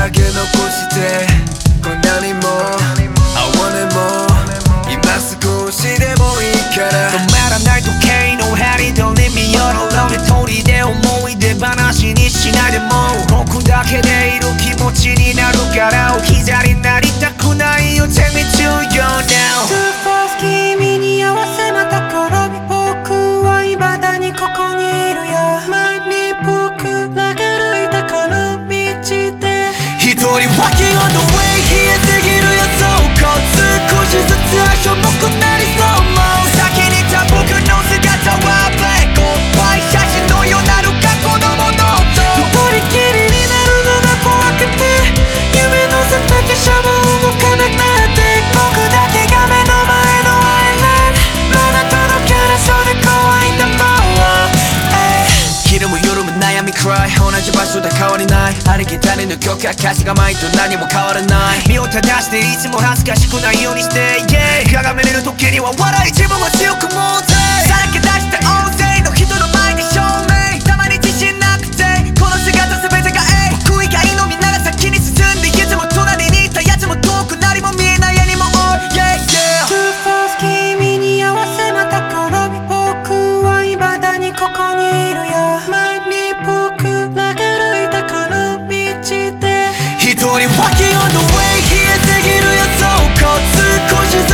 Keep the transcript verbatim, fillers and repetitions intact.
だけ残してこんなにも I want it more 今少しでもいいから止まらない時計の針とレミオのロレ通りで思い出話にしないでも僕だけでいる気持ちになるから置き去りになりたくないよ Take me to you now Too fast 君に合わせまた転び僕は未だにここにいるよ前に僕らが歩いたこの道で一人 Walking on the way 冷えすぎるよそうこ少しずつ足重くなりそうも先にいた僕の姿は Black Goodbye 写真のようなるか子供の音一人きりになるのが怖くて夢の畑車も動かなくなって僕だけが目の前のアイランドまだ届かなそうで怖いんだもん昼も夜も悩み Cry 同じ場所で変わりないありきたりの曲や歌詞が前と何も変わらない身を正していつも恥ずかしくないようにして、yeah、鏡見る時には笑い自分は強く持ってさらけ出して大勢の人の前で証明たまに自信なくてこの姿全てが A 僕以外のみんなが先に進んでいつも隣にいたやつも遠く何も見えない絵にも Oh yeah yeah Too fast 君に合わせまた転び僕は未だにここにいるよ前に僕らが歩いたこの道で一人 Walking on the way 冷えすぎるよそうこ少しず